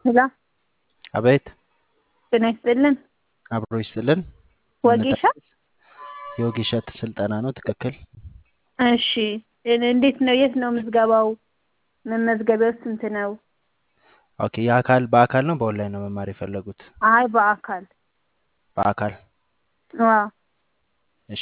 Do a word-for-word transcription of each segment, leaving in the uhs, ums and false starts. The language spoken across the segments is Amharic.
ሄሎ አቤት ጤና ይስጥልን። አብሮ ይስጥልን። ወጌሻ እንታዘዝ። የወጌሻ ስልጠና ነው። ትክክል። እሺ እን- እንዴት ነው? የት ነው ምዝገባው? መመዝገቢያው ስንት ነው? ኦኬ። የአካል በአካል ነው በኦንላይን ነው መማር የፈለጉት? አይ በአካል በአካል። አዎ። እሺ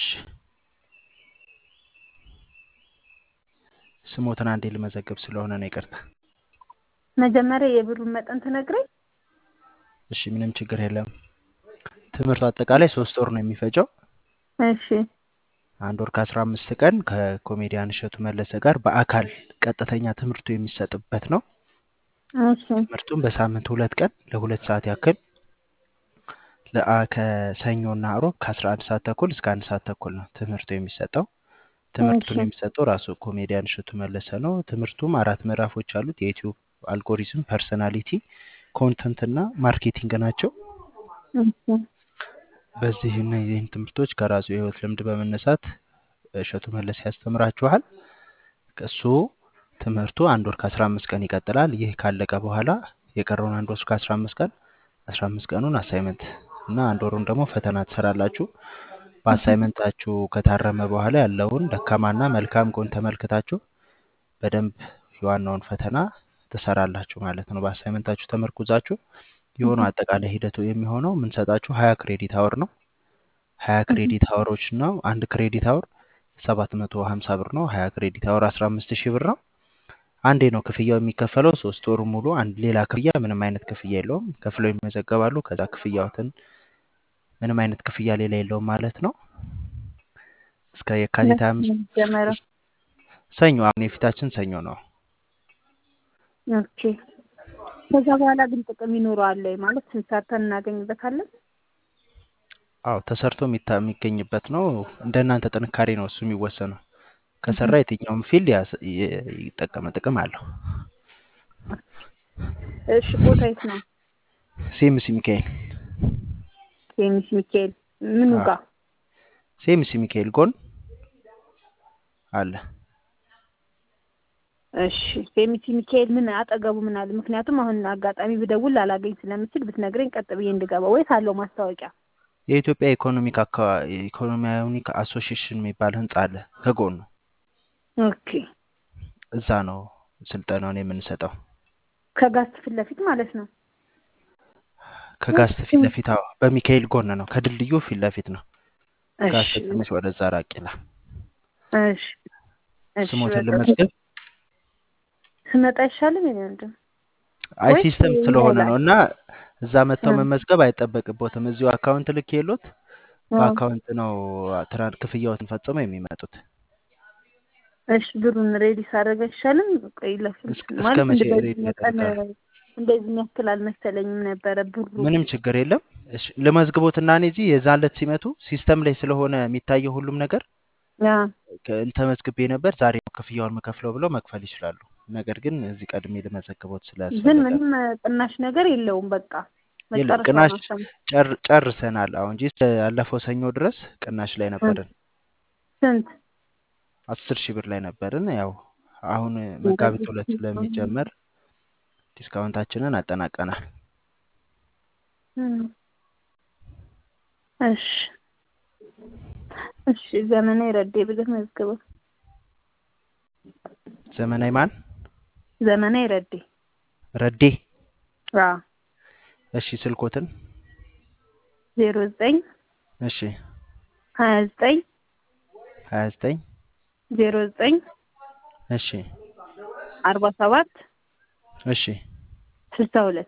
ስሞትን አንዴ ልመዘግብ ስለሆነ ነው ይቅርታ። መጀመሪያ የብሩን መጠን ትነግረኝ? እሺ ምንም ችግር የለም። ትምህርቱ አጠቃላይ ሶስት ወር ነው የሚፈጀው። እሺ አንድ ወር ከአስራ አምስት ቀን ከኮሜዲያን እሸቱ መለሰ ጋር በአካል ቀጥተኛ ትምህርቱ የሚሰጥበት ነው። እሺ ትምህርቱም በሳምንት ሁለት ቀን ለሁለት ሰዓት ያክል ለአ ከሰኞና አሮብ ከአስራ አንድ ሰዓት ተኩል እስከ አንድ ሰዓት ተኩል ነው ትምህርቱ የሚሰጠው። እሺ ትምህርቱን የሚሰጠው ራሱ ኮሜዲያን እሸቱ መለሰ ነው። ትምህርቱም አራት ምዕራፎች አሉት። የዩቲዩብ አልጎሪዝም፣ ፐርሰናሊቲ፣ ኮንተንት እና ማርኬቲንግ ናቸው። እሺ በዚህ እነዚህን ትምህርቶች ከራሱ የህይወት ልምድ በመነሳት እሸቱ መለሰ ያስተምራችኋል። እሱ ትምህርቱ አንድ ወር ከአስራ አምስት ቀን ይቀጥላል። ይህ ካለቀ በኋላ የቀረውን አንድ ወር ከአስራ አምስት ቀን አስራ አምስት ቀኑን አሳይመንት እና አንድ ወሩን ደግሞ ፈተና ትሰራላችሁ። በአሳይመንታችሁ ከታረመ በኋላ ያለውን ደካማና መልካም ጎን ተመልክታችሁ በደንብ የዋናውን ፈተና ትሰራላችሁ ማለት ነው። በአሳይመንታችሁ ተመርኩዛችሁ የሆነው አጠቃላይ ሂደቱ የሚሆነው የምንሰጣችሁ ሀያ ክሬዲት አወር ነው። ሀያ ክሬዲት አወሮች ነው። አንድ ክሬዲት አወር ሰባት መቶ ሀምሳ ብር ነው። ሀያ ክሬዲት አወር አስራ አምስት ሺህ ብር ነው። አንዴ ነው ክፍያው የሚከፈለው። ሶስት ወሩ ሙሉ አንድ ሌላ ክፍያ ምንም አይነት ክፍያ የለውም። ከፍለው ይመዘገባሉ። ከዛ ክፍያዎትን ምንም አይነት ክፍያ ሌላ የለውም ማለት ነው። እስከ የካቲት ሀያ አምስት ጀመረው። ሰኞ፣ አሁን የፊታችን ሰኞ ነው። ኦኬ። ከዛ በኋላ ግን ጥቅም ይኖረዋል ወይ? ማለት ሰርተን እናገኝበታለን? አዎ ተሰርቶ የሚታ- የሚገኝበት ነው። እንደ እናንተ ጥንካሬ ነው እሱ የሚወሰነው። ከሰራ የትኛውም ፊልድ ያስ- ይ- ይጠቀመ ጥቅም አለው። እሺ ቦታ የት ነው? ሴምሲ ሚካኤል። ኬሚስ ሚካኤል ምኑ አዎ ጋር? ሴምሲ ሚካኤል ጎን አለ። እሺ ኬሚስ ሚካኤል ምን አጠገቡ ምን አለ? ምክንያቱም አሁን አጋጣሚ ብደውል ላላገኝ ስለምችል ብትነግረኝ ቀጥ ብዬ እንድገባ። ወይስ አለው ማስታወቂያ? የኢትዮጵያ ኢኮኖሚክ አካ- ኢኮኖሚያዊክ አሶሲዬሽን የሚባል ህንጻ አለ ከጎኑ። ኦኬ። እዛ ነው ስልጠናውን የምንሰጠው። ከጋስት ፊት ለፊት ማለት ነው? ከጋስት ፊት ለፊት። አዎ በሚካኤል ጎን ነው። ከድልድዩ ፊት ለፊት ነው። እሺ ጋስት ትንሽ ወደዛ ራቅ ይላል። እሺ እሺ። ስሞትን በቃ ልመዝገብ። ስመጣ አይሻልም? የኔ ወንድም አይ ወይስ ሲስተም ስለሆነ ይላል? ነው እና እዛ መጥተው መመዝገብ አይጠበቅቦትም። እዚሁ አካውንት ልክ የሉት በአካውንት ነው ትራንስ ክፍያዎትን ፈጽመው የሚመጡት። እሺ ብሩን ሬዲ ሳደርግ አይሻልም? ቆይ ለፍል እስከ እስከ ማለት መቼ እንደዚህ ሬዲ መጠን ያደርጋሉ? እንደዚህ የሚያክል አልመሰለኝም ነበረ ብሩ። ምንም ችግር የለም። እሺ ልመዝግቦትና እኔ እዚህ የዛን ዕለት ሲመቱ ሲስተም ላይ ስለሆነ የሚታየው ሁሉም ነገር ያ ከ- ተመዝግቤ ነበር ዛሬ ነው ክፍያውን የምከፍለው ብለው መክፈል ይችላሉ። ነገር ግን እዚህ ቀድሜ ልመዘግቦት ግን ስላስፈለገ ነው። ምንም ቅናሽ ነገር የለውም። በቃ የለም መጨረሻው ቅናሽ ነው ሰም ጨር- ጨርሰናል። አሁን እንጂ ያለፈው ሰኞ ድረስ ቅናሽ ላይ ነበርን። ስንት? አስር ሺህ ብር ላይ ነበርን። ያው አሁን መጋቢት ሁለት ስለሚጀመር ዲስካውንታችንን አጠናቀናል። እም፣ እሺ እሺ። ዘመናዊ ረዴ ብለህ መዝግበው። ዘመናዊ ማን? ዘመናዊ ረዴ። ረዴ። አዎ እሺ ስልኮትን? ዜሮ ዘጠኝ እሺ ሀያ ዘጠኝ ሀያ ዘጠኝ ዜሮ ዘጠኝ እሺ አርባ ሰባት እሺ ስልሳ ሁለት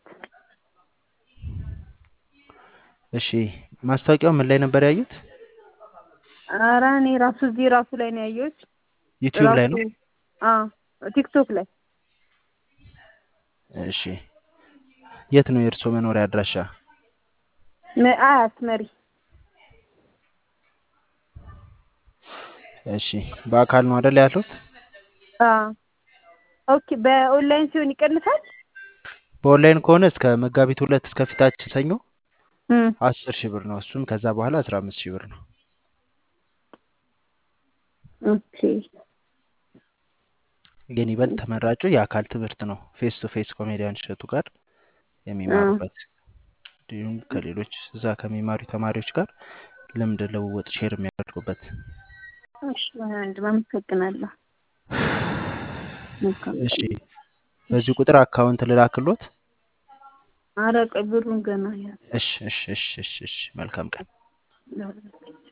እሺ። ማስታወቂያው ምን ላይ ነበር ያዩት? ኧረ እኔ ራሱ እዚህ ራሱ ላይ ነው ያየሁት። ዩቲዩብ ላይ ራሱ ነው? አዎ ቲክቶክ ላይ። እሺ የት ነው የእርስዎ መኖሪያ አድራሻ? ነ- አያት መሪ። እሺ በአካል ነው አይደል ያሉት? አዎ ኦኬ። በኦንላይን ሲሆን ይቀንሳል? በኦንላይን ከሆነ እስከ መጋቢት ሁለት እስከ ፊታችን ሰኞ እም አስር ሺህ ብር ነው። እሱም ከዛ በኋላ አስራ አምስት ሺህ ብር ነው። ኦኬ ግን ይበልጥ ተመራጩ የአካል ትምህርት ነው። ፌስ ቱ ፌስ ኮሜዲያን እሸቱ ጋር የሚማሩበት እንዲሁም ከሌሎች እዛ ከሚማሩ ተማሪዎች ጋር ልምድ ልውውጥ ሼር የሚያደርጉበት። እሺ ወንድም አመሰግናለሁ። መልካም እሺ ቀን። እሺ በዚህ ቁጥር አካውንት ልላክሎት። ኧረ ቆይ ብሩን ገና ያዝ። እሺ እሺ እሺ እሺ እሺ መልካም ቀን።